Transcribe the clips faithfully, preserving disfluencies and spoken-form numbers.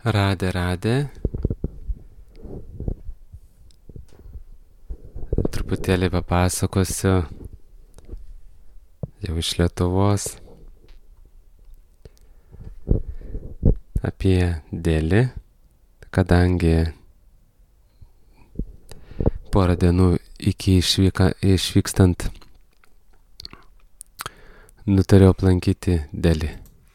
Radė, radė. Truputėlį papasakosiu jau iš Lietuvos apie Delį, kadangi porą dienų iki išvyka, išvykstant nutariau aplankyti Delį.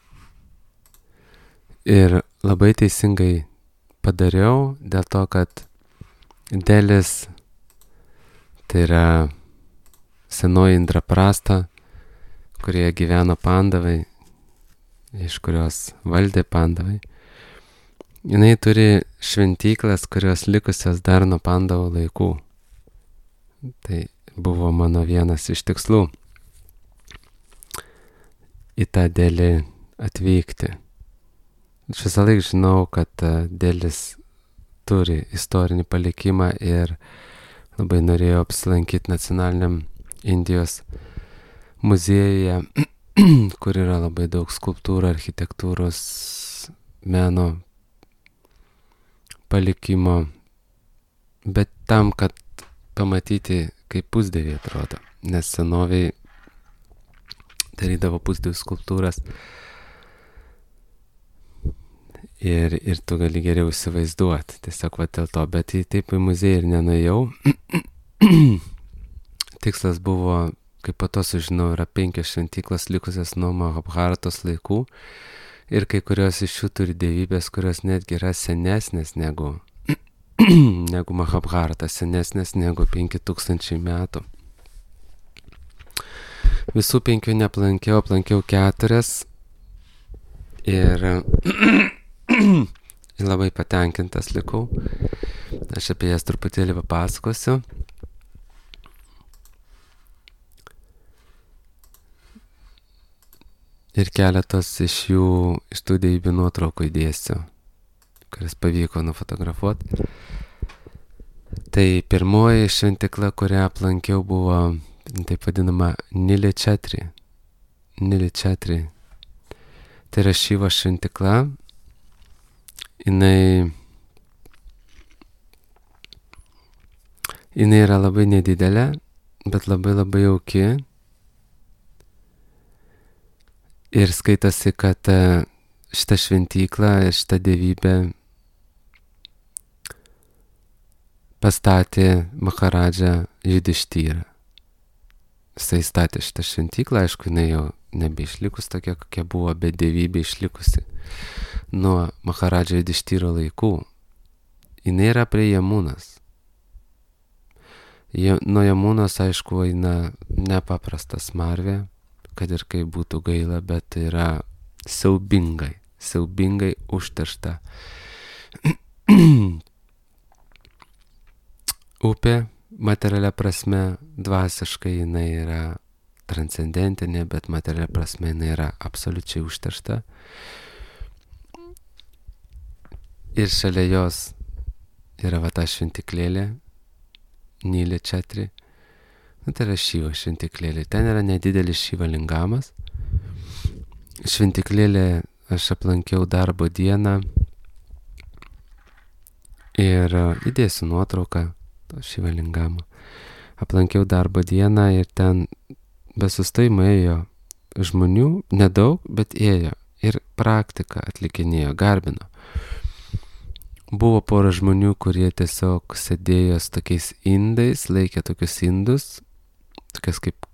Ir labai teisingai padariau, dėl to, kad Delis tai yra senoji Indraprasta, kurioje gyveno pandavai, iš kurios valdė pandavai. Jinai turi šventyklas, kurios likusios dar nuo pandavų laikų. Tai buvo mano vienas iš tikslų į tą Delį atvykti. Aš visą laiką žinau, kad Delis turi istorinį palikimą ir labai norėjau apsilankyti nacionaliniam Indijos muziejuje, kur yra labai daug skulptūrų, architektūros, meno palikimo, bet tam, kad pamatyti, kaip pusdieviai atrodo, nes senoviai darydavo pusdievių skulptūras ir, ir tu gali geriau įsivaizduoti, tiesiog va dėl to, bet į taip į muziejų ir nenuėjau. Tikslas buvo, kaip po to sužinau, yra penkios šventyklos likusios nuo Mahabharatos laikų ir kai kurios iš jų turi dievybės, kurios netgi yra senesnės negu, negu Mahabharatas, senesnės negu penki tūkstančiai metų. Visų penkių neaplankiau, aplankiau keturias ir labai patenkintas likau. Aš apie jas truputėlį papasakosiu. Ir keletos iš jų, iš tų dievybių nuotraukų įdėsiu, kuris pavyko nufotografuoti. Tai pirmoji šventykla, kurią aplankiau, buvo taip vadinama Niličatri. Niličatri. Tai yra Šivos šventykla. Jinai, jinai yra labai nedidelė, bet labai labai jauki. Ir skaitasi, kad šitą šventyklą ir šitą dievybę pastatė Maharadža Judištyrą. Jisai statė šitą šventyklą, aišku, jinai jau nebeišlikus tokia, kokia buvo, bet dievybė išlikusi nuo Maharadža Judištyro laikų. Jinai yra prie Jamunos. Nuo Jamunos, aišku, eina nepaprasta smarvė, kad ir kaip būtų gaila, bet tai yra siaubingai, siaubingai užteršta upė. Materialia prasme, dvasiškai jinai yra transcendentinė, bet materialia prasme jinai yra absoliučiai užteršta. Ir šalia jos yra va ta šventiklėlė, Niličatri. Nu, tai yra Šivo šventiklėlė. Ten yra nedidelis Šiva lingamas. Šventiklėlė aš aplankiau darbo dieną ir įdėsiu nuotrauką Šiva lingamo. Aplankiau darbo dieną ir ten be sustojimo ėjo žmonių, nedaug, bet ėjo ir praktiką atlikinėjo, garbino. Buvo pora žmonių, kurie tiesiog sėdėjo su tokiais indais, laikė tokius indus, tokias kaip,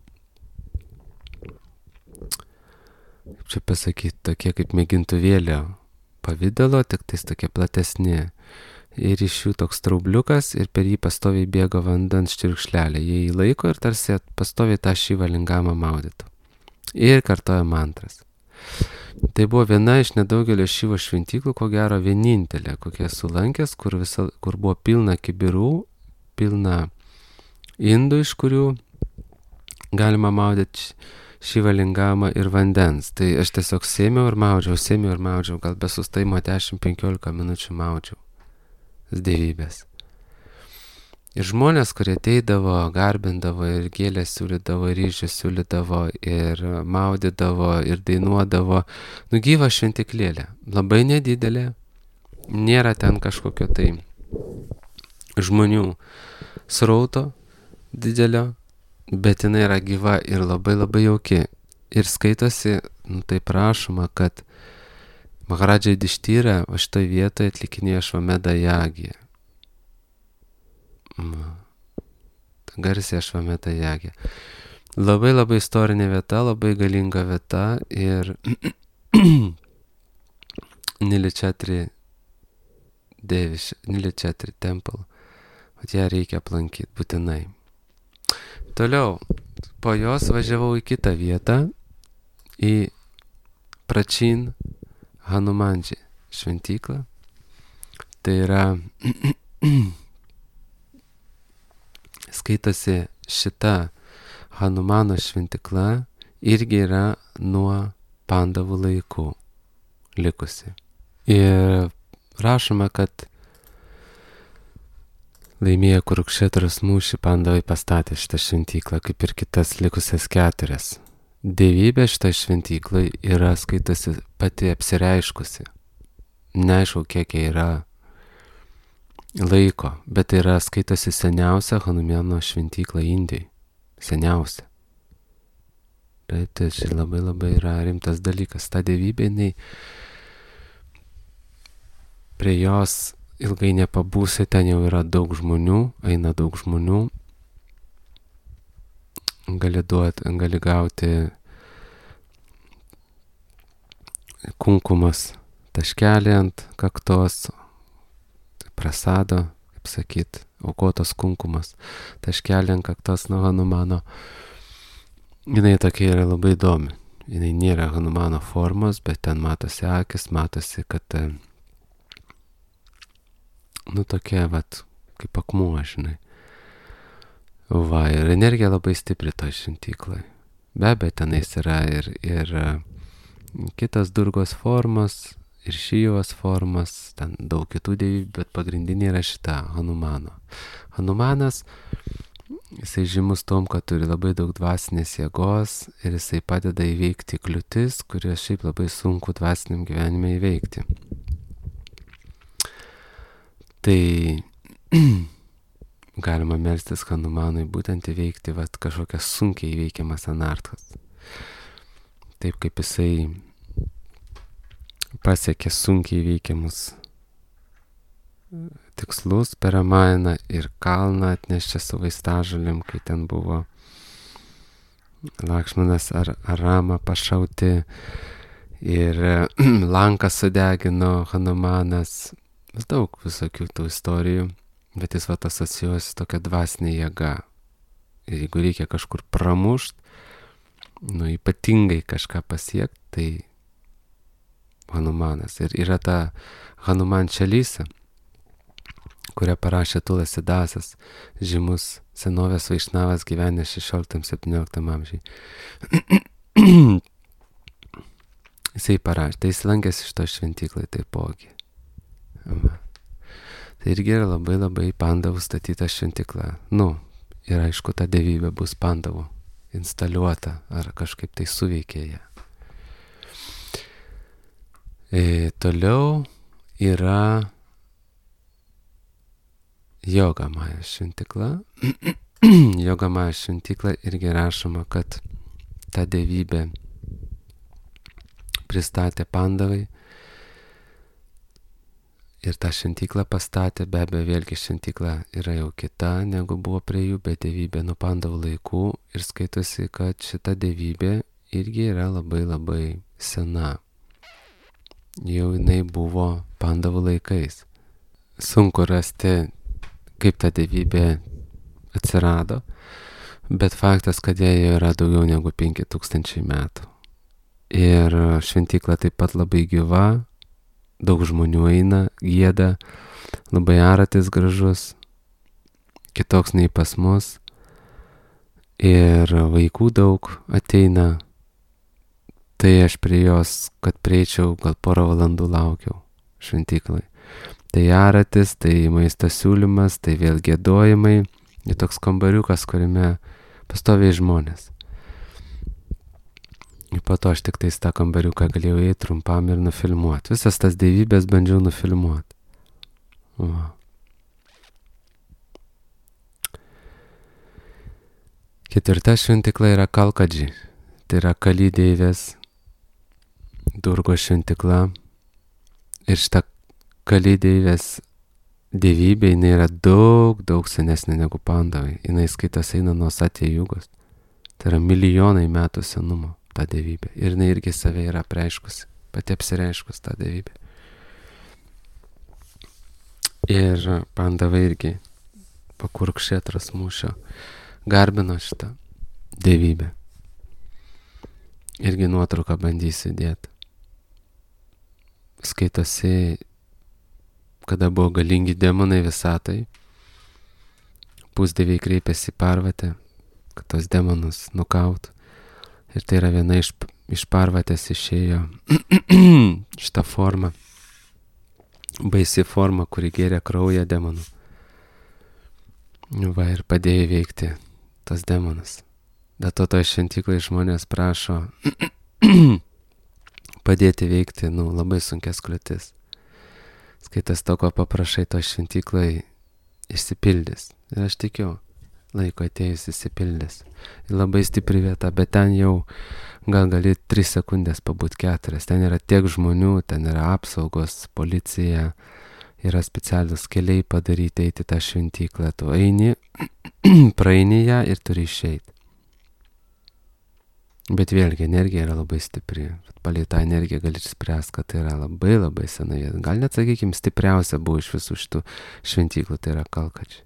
kaip čia pasakyti, tokie kaip mėgintuvėlio pavidalo, tik tais tokie platesni. Ir iš jų toks traubliukas ir per jį pastoviai bėgo vandens štirkšlelė. Jie jį laiko ir tarsi pastoviai tą Šivą lingamą maudytų. Ir kartoja mantras. Tai buvo viena iš nedaugelio Šivo šventyklų, ko gero vienintelė, kokie sulankęs, kur, visa, kur buvo pilna kibirų, pilna indų, iš kurių galima maudyti Šivą lingamą ir vandens. Tai aš tiesiog sėmiau ir maudžiau, sėmiau ir maudžiau, gal be sustojimo dešimt penkiolika minučių maudžiau dievybės. Ir žmonės, kurie ateidavo, garbindavo ir gėlę siūlydavo, ir ryžių siūlydavo, ir maudydavo, ir dainuodavo, nugyva šventiklėlė. Labai nedidelė, nėra ten kažkokio tai žmonių srauto didelio, bet jinai yra gyva ir labai labai jauki. Ir skaitosi, nu tai prašoma, kad Maharadža Yudhišthira va šitoj vietoje atlikinėjo Ašvamedha jagiją. Garsiai Ašvamedha jagiją. Labai labai istorinė vieta, labai galinga vieta ir Niličatri Deviš, Niličatri Temple. Vat ją reikia aplankyti būtinai. Toliau, po jos važiavau į kitą vietą, į Pračin Hanumanji šventyklą. Tai yra, skaitosi šita Hanumano šventykla irgi yra nuo Pandavų laikų likusi. Ir rašoma, kad laimėję Kurukšetros mūšį Pandavai pastatė šitą šventyklą, kaip ir kitas likusias keturias. Dievybė šitą šventyklą yra, skaitosi, pati apsireiškusi. Neaišku, kiek yra laiko, bet tai yra, skaitosi, seniausia Hanumano šventykla Indijai. Seniausia. Taip, tai čia labai labai yra rimtas dalykas. Ta dievybė, jinai prie jos ilgai nepabūsi, ten jau yra daug žmonių, eina daug žmonių. Gali duot, gali gauti kunkumas taškelį ant kaktos, prasado, kaip sakyt, aukotos kunkumas, taškelį ant kaktos nuo Hanumano. Jinai tokia yra labai įdomi. Jinai nėra Hanumano formos, bet ten matosi akis, matosi, kad nu tokia, vat, kaip akmuo, žinai. Va, ir energija labai stipri toj šventyklai. Be abejo, tenais yra ir, ir kitos Durgos formos, ir Šijos formos, ten daug kitų dievybių, bet pagrindinė yra šita Hanumano. Hanumanas, jisai žymus tom, kad turi labai daug dvasinės jėgos ir jisai padeda įveikti kliūtis, kurios šiaip labai sunku dvasiniam gyvenime įveikti. Tai galima melstis Hanumanui būtent įveikti vat, kažkokias sunkiai įveikiamas anartas. Taip kaip jisai pasiekė sunkiai įveikiamus tikslus per Ramajaną ir kalną atnešė su vaistažolėm, kai ten buvo Lakšmanas ar Rama pašauti ir lanką sudegino Hanumanas. Daug visokių tų istorijų, bet jis vat asocijuosi tokia dvasinė jėga. Ir jeigu reikia kažkur pramušt, nu ypatingai kažką pasiekti, tai Hanumanas. Ir yra ta Hanuman Čalysa, kurią parašė Tulasidasas, žymus senovės vaišnavas gyvenęs šešioliktam septynioliktam amžiai. Jisai parašė, tai jis lankėsi šito šventyklai taipogi. Va. Tai irgi yra labai labai Pandavų statyta šventykla. Nu, ir aišku, ta dievybė bus Pandavų instaliuota ar kažkaip tai suveikė ją. E, toliau yra Jogamaja šventykla. Jogamaja šventykla irgi rašoma, kad ta dievybė pristatė Pandavai. Ir tą šventyklą pastatė, be abejo, vėlgi šventykla yra jau kita, negu buvo prie jų, bet dievybė nuo Pandavų laikų ir skaitosi, kad šita dievybė irgi yra labai labai sena. Jau jinai buvo Pandavų laikais. Sunku rasti, kaip ta dievybė atsirado, bet faktas, kad jie jau yra daugiau negu penki tūkstančiai metų. Ir šventykla taip pat labai gyva. Daug žmonių eina, gieda, labai aratis gražus, kitoks nei pas mus. Ir vaikų daug ateina. Tai aš prie jos, kad prieičiau, gal porą valandų laukiau šventyklai. Tai aratis, tai maisto siūlymas, tai vėl giedojimai. Ir toks kambariukas, kuriame pastoviai žmonės. Ir po to aš tik tais tą kambariuką galėjau eiti trumpam ir nufilmuoti. Visas tas dievybės bandžiau nufilmuoti. Va. Ketvirta šventykla yra Kalkadži. Tai yra Kali deivės Durgos šventykla. Ir šita Kali deivės dievybė, jinai yra daug, daug senesnė negu Pandavai. Jinai skaitas eina nuo Satya Jugos. Tai yra milijonai metų senumo ta dievybė. Ir jinai irgi save yra apreiškusi, pati apsireiškus tą dievybę. Ir Pandavai irgi po Kurukšetros mūšio garbino šitą dievybę. Irgi nuotrauką bandysiu dėti. Skaitosi, kada buvo galingi demonai visatai, pusdieviai kreipėsi į Parvatę, kad tos demonus nukautų. Ir tai yra viena iš, iš Parvatės išėjo šitą formą, baisi forma, kuri gėrė kraują demonų. Va, ir padėjo veikti tas demonas. Dėl to toje šventykloje žmonės prašo padėti veikti, nu, labai sunkias kliūtis. Skaitas to, ko paprašai to šventykloje, išsipildys. Ir aš tikiu, laiko atėjus išsipildys. Ir labai stipri vieta, bet ten jau gal gali tris sekundės pabūt keturias. Ten yra tiek žmonių, ten yra apsaugos, policija, yra specialus keliai padaryti, eiti tą šventyklą. Tu eini, praeini ją ir turi išeiti. Bet vėlgi, energija yra labai stipri. Palei tą energiją gali išspręsti, kad tai yra labai labai sena vieta. Gal net, sakykime, stipriausia buvo iš visų šitų šventyklų, tai yra Kalkadži.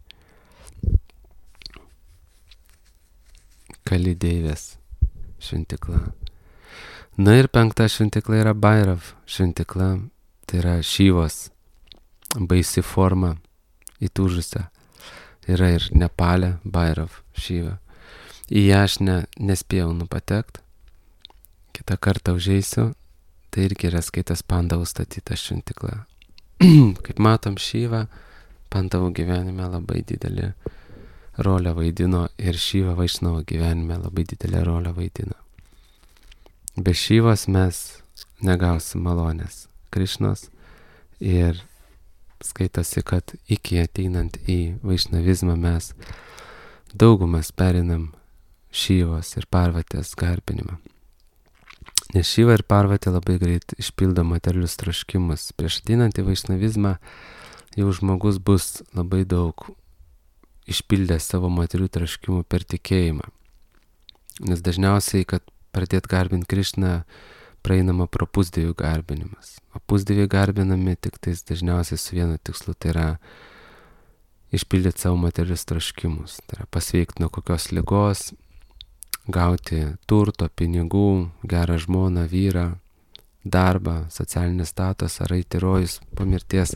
Kali deivės šventykla. Na ir penkta šventykla yra Bhairav šventykla. Tai yra Šyvos baisi forma įtūžusia. Yra ir Nepale Bhairav Šyva. Į ją aš ne, nespėjau nupatekt. Kitą kartą užeisiu. Tai irgi yra skaitas Pandavų statyta šventykla. Kaip matom, Šyva Pandavų gyvenime labai didelį rolę vaidino ir Šyva Vaišnavo gyvenime labai didelę rolę vaidino. Be Šyvos mes negausim malonės Krišnos ir skaitosi, kad iki ateinant į vaišnavizmą mes daugumas perinam Šyvos ir Parvatės garbinimą. Nes Šyva ir Parvatė labai greit išpildo materialius troškimus. Prieš ateinant į vaišnavizmą jau žmogus bus labai daug išpildęs savo materialių troškimų per tikėjimą. Nes dažniausiai, kad pradėt garbinti Krišną, praeinama pro pusdievių garbinimas. O pusdieviai garbinami tik tais dažniausiai su vienu tikslu, tai yra išpildyti savo materialius troškimus. Tai yra pasveikti nuo kokios ligos, gauti turto, pinigų, gerą žmoną, vyrą, darbą, socialinį statusą, eiti į rojus po mirties,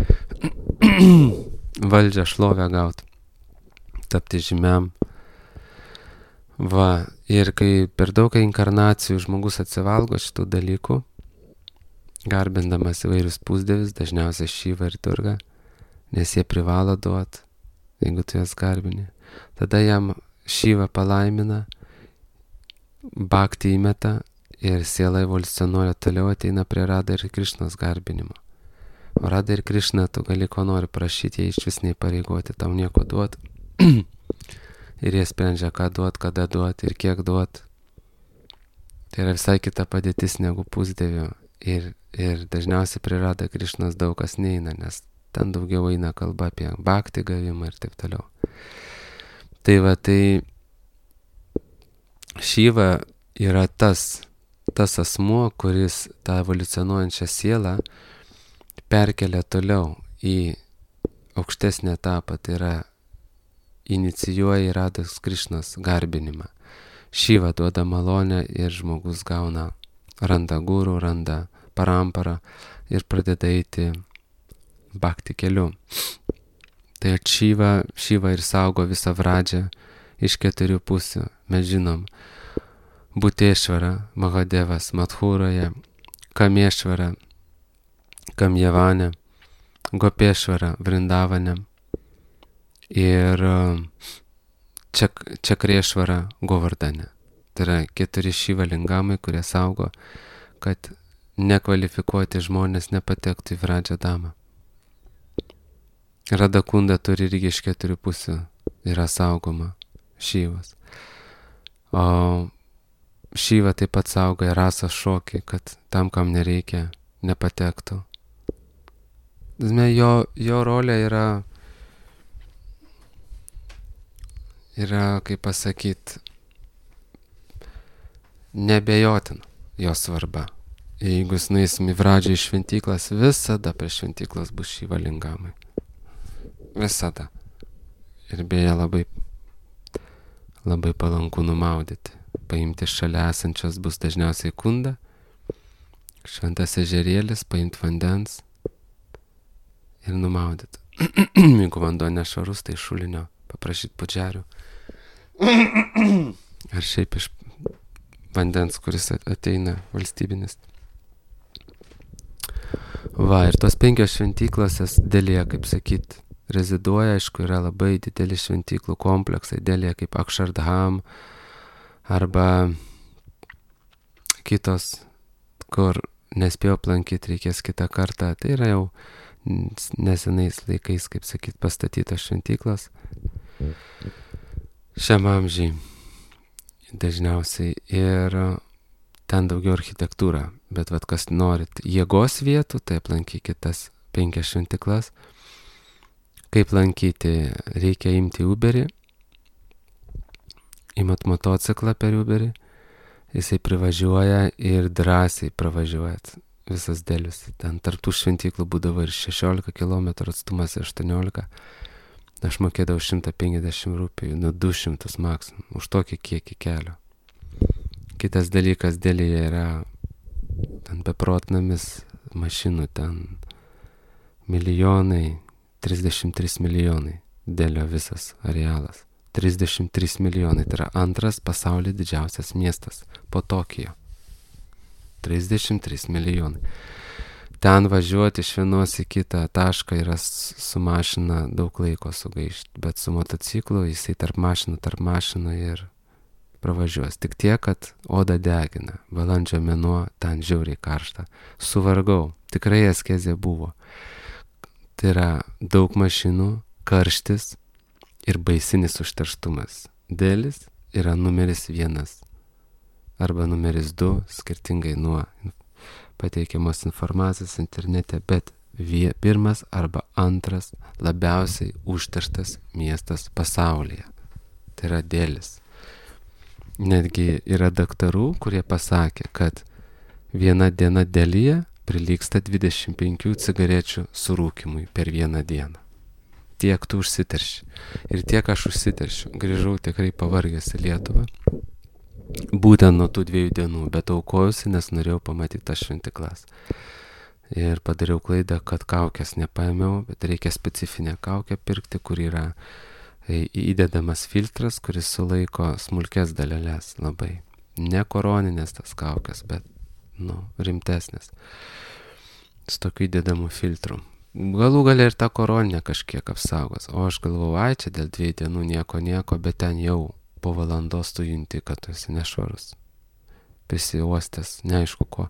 valdžią, šlovę gauti, tapti žymiam. Va, ir kai per daug inkarnacijų žmogus atsivalgo šitų dalykų, garbindamas įvairius pusdievius, dažniausiai Šyva ir Durga, nes jie privalo duoti, jeigu tu jas garbini. Tada jam Šyva palaimina, bhakti įmeta ir siela evoliucionuoja toliau, ateina prie Rada ir Krišnos garbinimo. O Rada ir Krišna tu gali ko nori prašyti, jie iš vis neįpareigoti tau nieko duoti. Ir jie sprendžia, ką duot, kada duot ir kiek duot. Tai yra visai kita padėtis negu pusdievio. Ir, ir dažniausiai prie Rada Krišnos daug kas neina, nes ten daugiau eina kalba apie bhakti gavimą ir taip toliau. Tai va, tai Šyva yra tas, tas asmuo, kuris tą evoliucionuojančią sielą perkelia toliau į aukštesnį etapą, tai yra inicijuoja į Rados Krišnos garbinimą. Šyva duoda malonę ir žmogus gauna, randa gurų, randa paramparą ir pradeda eiti bhakti keliu. Tai Šyva, Šyva ir saugo visą Vradžią iš keturių pusių. Mes žinom, Butešvara, Mahadevas Madhūroje, Kamešvara, Kamjavane, Gopešvara, Vrindavane ir Ček, Čekriešvara, Govardane. Tai yra keturi Šyva lingamai, kurie saugo, kad nekvalifikuoti žmonės nepatektų į Vradžą damą. Radakunda turi irgi iš keturių pusių, yra saugoma Šyvas. O Šyva taip pat saugo Rasą šokį, kad tam, kam nereikia, nepatektų. Jo, jo rolė yra, yra, kaip pasakyti, nebejotina jo svarba. Jeigu jūs nueisim į Vradžią iš šventyklas, visada prie šventyklas bus Šyva lingamai. Visada. Ir beje labai, labai palanku numaudyti. Paimti šalia esančios bus dažniausiai kunda, šventas ežerėlis, paimti vandens ir numaudyti. Jeigu vanduo nešvarus, tai šulinio paprašyti pudžerių. Ar šiaip iš vandens, kuris ateina valstybinis. Va, ir tos penkios šventyklose Delija, kaip sakyt, reziduoja, aišku, yra labai dideli šventyklų kompleksai, Delija kaip Akšardham arba kitos, kur nespėjau aplankyti, reikės kitą kartą. Tai yra jau nesenais laikais, kaip sakyt, pastatytos šventyklos. Šiam amžiai dažniausiai ir ten daugiau architektūra, bet vat kas norit jėgos vietų, tai aplankykit tas penkias šventyklas. Kaip lankyti, reikia imti Uberį, imat motociklą per Uberį, jisai privažiuoja ir drąsiai pravažiuojat visas Delius. Ten tarp tų šventyklų būdavo ir šešiolika kilometrų atstumas, ir aštuoniolika. Aš mokėdavau šimtą penkiasdešimt rupijų, nu du šimtus maksimum, už tokį kiekį kelio. Kitas dalykas, Delyje yra ten beprotnamis mašinų, ten milijonai, trisdešimt trys milijonai, Delio visas arealas. trisdešimt trys milijonai, tai yra antras pasaulyje didžiausias miestas po Tokijo. trisdešimt trys milijonai. Ten važiuoti iš vienos į kitą tašką yra su mašina daug laiko sugaišti, bet su motociklu jisai tarp mašinų, tarp mašinų ir pravažiuos. Tik tiek, kad oda degina, balandžio mėnuo ten žiauriai karšta. Suvargau, tikrai askezė buvo. Tai yra daug mašinų, karštis ir baisinis užterštumas. Delis yra numeris vienas arba numeris du, skirtingai nuo pateikiamos informacijos internete, bet vie, pirmas arba antras labiausiai užterštas miestas pasaulyje. Tai yra Delis. Netgi yra daktarų, kurie pasakė, kad viena diena Delyje prilygsta dvidešimt penkių cigarečių surūkimui per vieną dieną. Tiek tu užsiterši. Ir tiek aš užsiteršiu. Grįžau tikrai pavargęs į Lietuvą. Būtent nuo tų dviejų dienų, bet aukojusi, nes norėjau pamatyti tas šventiklas. Ir padariau klaidą, kad kaukės nepaėmiau, bet reikia specifinę kaukę pirkti, kur yra įdedamas filtras, kuris sulaiko smulkės daleles labai. Ne koroninės tas kaukės, bet nu, rimtesnės. Su tokiu įdedamu filtru. Galų galia ir ta koroninė kažkiek apsaugos. O aš galvoju, ai čia dėl dviejų dienų nieko nieko, bet ten jau po valandos tu junti, kad tu esi nešvarus. Prisiuostęs, neaišku ko.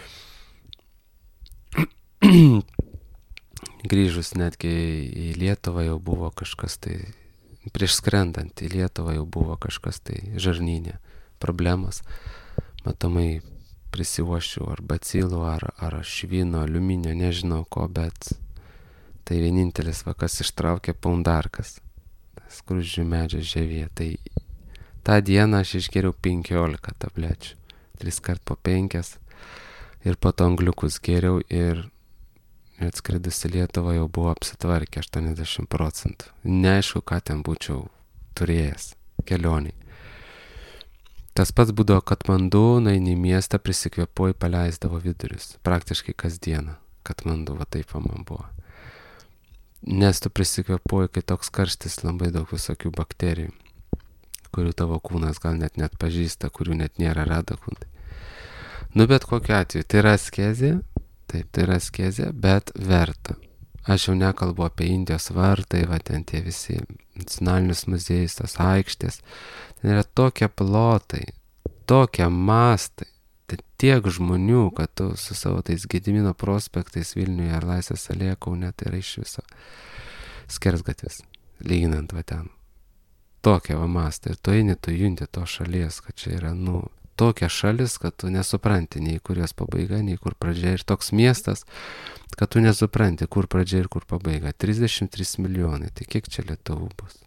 Grįžus netgi į Lietuvą jau buvo kažkas tai, prieš skrendant į Lietuvą jau buvo kažkas tai žarnyne problemos. Matomai prisiuošiu ar bacilų, ar, ar švino, aliuminio, nežinau ko, bet tai vienintelis vakas ištraukė paundarkas, skruzdžių medžio žievė. Tai tą dieną aš išgeriau penkiolika tablečių, tris kart po penkias, ir po to angliukus geriau, ir atskridus į Lietuvą jau buvo apsitvarkę aštuoniasdešimt procentų. Neaišku, ką ten būčiau turėjęs kelioniai. Tas pats būdavo Katmandu, nueini į miestą, prisikvėpuoji, paleisdavo vidurius. Praktiškai kasdieną Katmandu, va taip man buvo. Nes tu prisikvėpuoji, kai toks karštis, labai daug visokių bakterijų, kurių tavo kūnas gal net net pažįsta, kurių net nėra radakundai. Nu, bet kokiu atveju, tai yra askezė, taip, tai yra askezė, bet verta. Aš jau nekalbu apie Indijos vartai, va ten tie visi nacionalinius muziejus, tos aikštės. Ten yra tokie plotai, tokie mastai, tai tiek žmonių, kad tu su savo tais Gedimino prospektais Vilniuje ar Laisvės alėja Kaune, tai yra iš viso. skersgatvis, lyginant va ten. Tokia va mastą. Ir tu eini, tu junti to šalies, kad čia yra, nu, tokia šalis, kad tu nesupranti nei kur jos pabaiga, nei kur pradžia. Ir toks miestas, kad tu nesupranti, kur pradžia ir kur pabaiga. trisdešimt trys milijonai. Tai kiek čia lietuvų bus?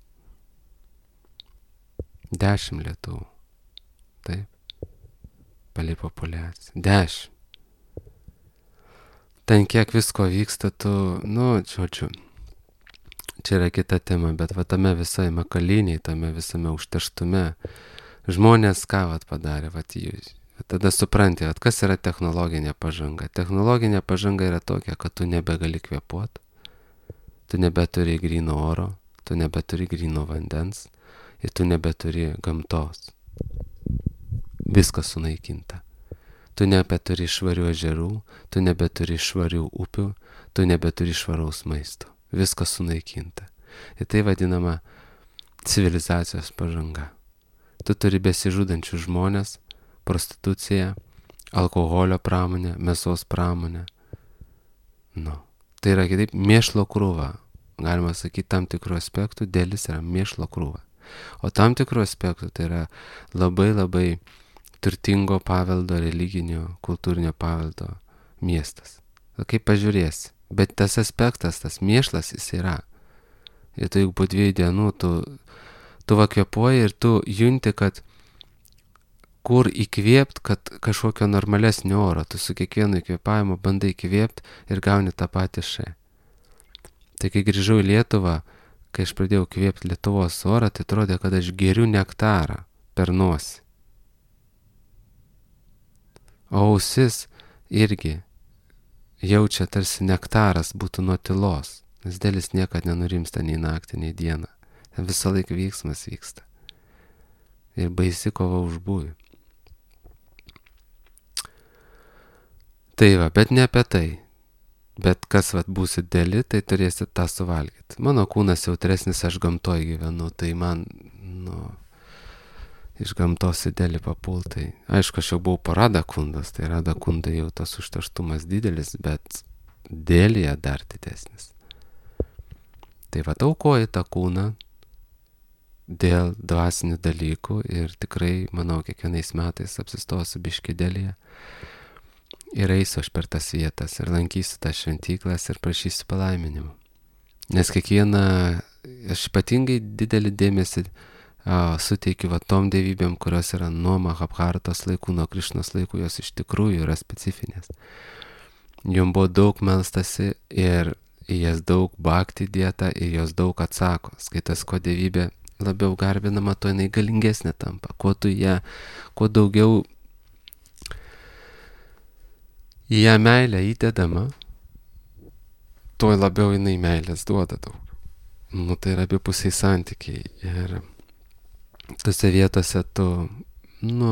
dešimt lietuvų. Taip. Palei populiaciją. dešimt. Ten kiek visko vyksta, tu, nu, žodžiu, čia yra kita tema, bet va tame visame kaliniai, tame visame užterštume, žmonės ką vat padarė, vat jūs. Tada supranti, vat kas yra technologinė pažanga. Technologinė pažanga yra tokia, kad tu nebegali kvėpuoti, tu nebeturi gryno oro, tu nebeturi gryno vandens ir tu nebeturi gamtos. Viskas sunaikinta. Tu nebeturi švarių ežerų, tu nebeturi švarių upių, tu nebeturi švaraus maisto. Viskas sunaikinta. Ir tai vadinama civilizacijos pažanga. Tu turi besižudančių žmonės, prostituciją, alkoholio pramonę, mėsos pramonę. Nu, tai yra kitaip mėšlo krūva. Galima sakyti, tam tikrų aspektų dėlis yra mėšlo krūva. O tam tikrų aspektų tai yra labai labai turtingo paveldo, religinio, kultūrinio paveldo miestas. Kaip pažiūrėsi. Bet tas aspektas, tas mėšlas jis yra. Ir tu juk po dviejų dienų tu, tu vakvėpuoji ir tu junti, kad kur įkvėpt, kad kažkokio normalesnio oro. Tu su kiekvienu įkvėpavimu bandai įkvėpt ir gauni tą patį šai. Tai kai grįžau į Lietuvą, kai aš pradėjau kvėpti Lietuvos orą, tai atrodė, kad aš geriu nektarą per nosį. O ausis irgi jaučia tarsi nektaras būtų nuo tylos, nes dėlis niekad nenurimsta nei naktį, nei dieną. Ten visą laiką vyksmas vyksta. Ir baisi kova už būvį. Tai va, bet ne apie tai. Bet kas vat būsit dėli, tai turėsit tą suvalgyti. Mano kūnas jautresnis, aš gamtoj gyvenu, tai man, nu, iš gamtos į dėlį papultai. Aišku, aš jau buvau po radakundas, tai radakundai jau tas užterštumas didelis, bet dėlėje dar didesnis. Tai va, aukoji tą kūną dėl dvasinių dalykų ir tikrai, manau, kiekvienais metais apsistosiu biškį dėlėje ir eisiu aš per tas vietas ir lankysiu tas šventyklas ir prašysiu palaiminimų. Nes kiekvieną, aš ypatingai didelį dėmesį a, suteikiu va tom dievybėm, kurios yra nuo Mahabharatos laikų, nuo Krišnos laikų, jos iš tikrųjų yra specifinės. Jom buvo daug melstasi ir į jas daug bhakti dėta ir jos daug atsako. Skaitas, kuo dievybė labiau garbinama, tuo jinai galingesnė tampa. Kuo tu ją, kuo daugiau į ją meilę įdedama, tuo labiau jinai meilės duoda daug. Nu, tai yra abipusiai santykiai. Ir tose vietose tu, nu,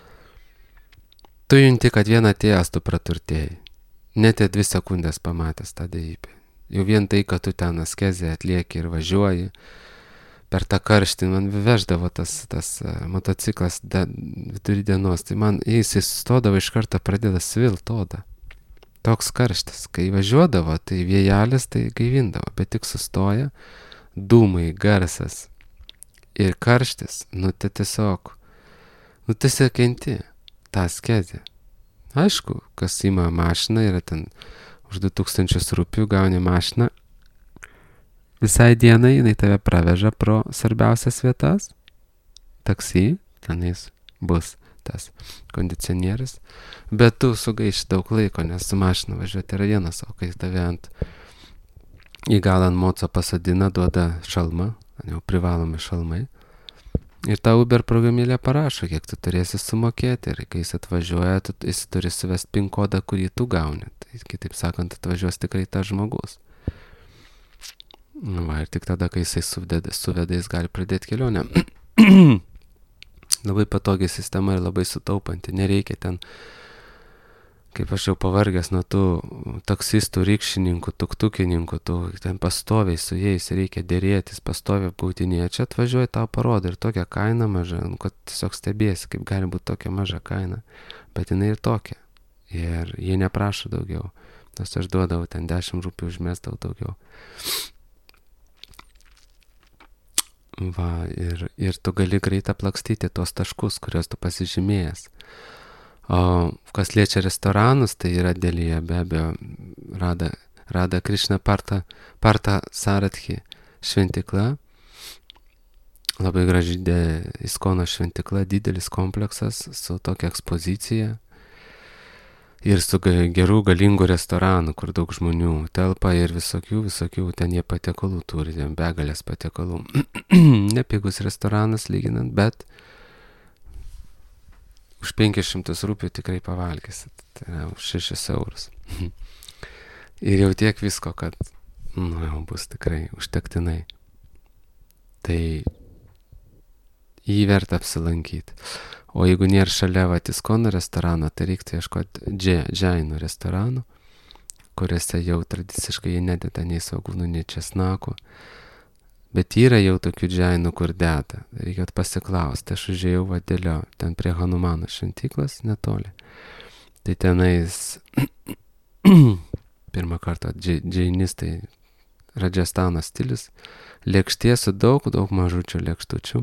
tu junti, kad vieną atėjęs tu praturtėjai. Net dvi sekundės pamatęs tą dievybę. Jau vien tai, kad tu ten askezę atlieki ir važiuoji per tą karštį, man veždavo tas, tas motociklas da, vidury dienos, tai man jis įstodavo iš karto pradeda svilt odą. Toks karštis, kai važiuodavo, tai vėjelis tai gaivindavo, bet tik sustoja, dūmai, garsas ir karštis, nu tai tiesiog, nu tiesiog kenti tą askezę. Aišku, kas ima mašiną, yra ten už du tūkstančius rupių gauni mašiną, visai dienai jinai tave praveža pro svarbiausias vietas, taksi, tenais bus tas kondicionierius, bet tu sugaiši daug laiko, nes su mašina važiuoti yra vienas, o kai tave ant į galą ant moco pasadina, duoda šalmą, jau privalomi šalmai, ir ta Uber programėlė parašo, kiek tu turėsi sumokėti, ir kai jis atvažiuoja, tu, jis turi suvesti pin kodą, kurį tu gauni, tai kitaip sakant, atvažiuos tikrai tas žmogus. Va, ir tik tada, kai jisai suveda, suveda jis gali pradėti kelionę. Labai patogi sistema ir labai sutaupanti. Nereikia ten, kaip aš jau pavargęs nuo tų taksistų, rikšininkų, tuktukininkų, tų ten pastoviai su jais reikia dėrėtis, pastoviai būtinėje. Čia atvažiuoja, tau parodo ir tokia kaina maža, nu, kad tiesiog stebėsi, kaip gali būti tokia maža kaina. Bet jinai ir tokia. Ir jie neprašo daugiau. Nes aš duodavau ten dešimt rupių, užmestau daugiau. Va, ir, ir tu gali greit aplakstyti tuos taškus, kuriuos tu pasižymėjęs. O kas liečia restoranus, tai yra Delyje be abejo Rada, Rada Krišna Parta, Parta Saratchi šventikla. Labai graži Iskono šventikla, didelis kompleksas su tokia ekspozicija. Ir su gerų, galingų restoranų, kur daug žmonių telpa ir visokių, visokių, ten jie patiekalų turi, ten begalės patiekalų. Nepigus restoranas lyginant, bet už penkis šimtus rupių tikrai pavalgysit, tai yra už šešis eurus. Ir jau tiek visko, kad, nu, jau bus tikrai užtektinai. Tai jį verta apsilankyti. O jeigu nėra šalia Iskono restorano, tai reiktų ieškoti džainų restoranų, kuriuose jau tradiciškai jie nededa nei svogūnų, nei česnakų. Bet yra jau tokių džainų, kur deda. Reikėtų pasiklausti. Aš užėjau Vadėlio, ten prie Hanumano šventyklos netoli. Tai tenais pirmą kartą džainistai, Radžastano stilius, lėkštė su daug, daug mažučių lėkštučių.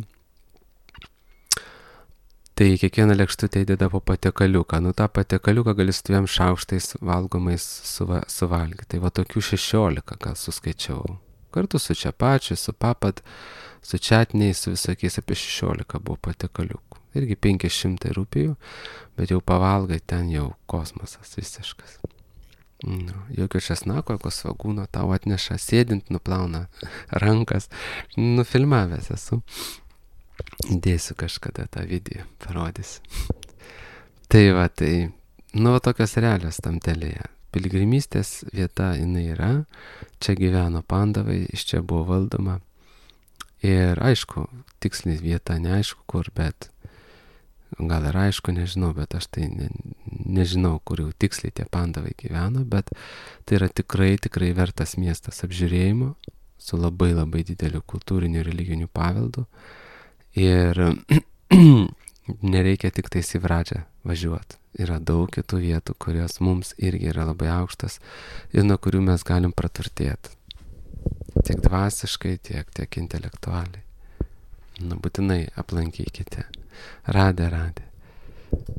Tai kiekvieną lėkštutę įdeda po patiekaliuką. Nu, tą patiekaliuką gali su dviem šaukštais valgomais suva, suvalgyti. Tai va tokių šešiolika gal suskaičiavau. Kartu su čiapačiu, su papad, su čatniais, su visokiais apie šešiolika buvo patiekaliukų. Irgi penki šimtai rupijų, bet jau pavalgai ten jau kosmosas visiškas. Nu, jokio česnako, jokio svogūno tau atneša, sėdint nuplauna rankas. Nufilmavęs esu. Dėsiu kažkada tą video, parodysiu. Tai va, tai, nu, va tokios realios tam Delyje. Piligrimystės vieta jinai yra, čia gyveno pandavai, iš čia buvo valdoma. Ir aišku, tiksliai vieta neaišku kur, bet gal ir aišku, nežinau, bet aš tai ne, nežinau, kur jau tiksliai tie pandavai gyveno, bet tai yra tikrai, tikrai vertas miestas apžiūrėjimo, su labai labai dideliu kultūriniu ir religiniu paveldu. Ir nereikia tik tais į Vradžą važiuoti. Yra daug kitų vietų, kurios mums irgi yra labai aukštas ir nuo kurių mes galim praturtėti. Tiek dvasiškai, tiek, tiek intelektualiai. Nu, būtinai aplankykite. Radė, radė.